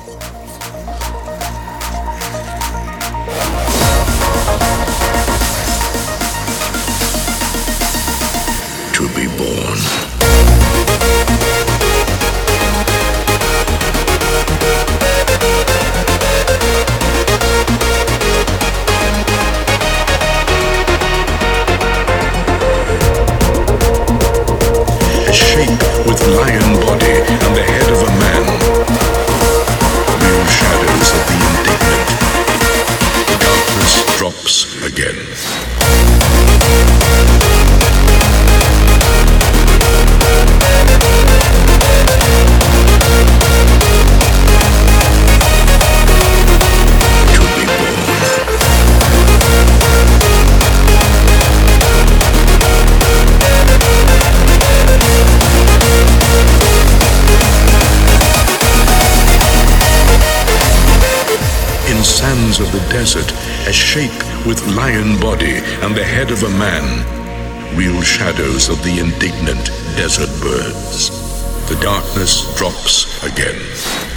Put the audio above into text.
To be born. A shape with lion body and the head of a man. Real shadows of the indignant. The darkness drops again. Sands of the desert, a shape with lion body and the head of a man, real shadows of the indignant desert birds. The darkness drops again.